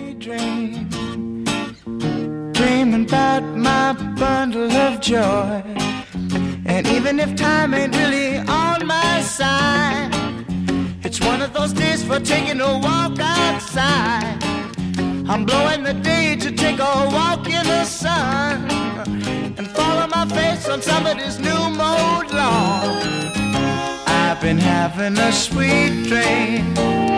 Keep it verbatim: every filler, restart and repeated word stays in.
daydream, dreaming about my bundle of joy. And even if time ain't really on my side, it's one of those days for taking a walk outside. I'm blowing the day to take a walk in the sun and follow my face on somebody's new mode lawn. I've been having a sweet dream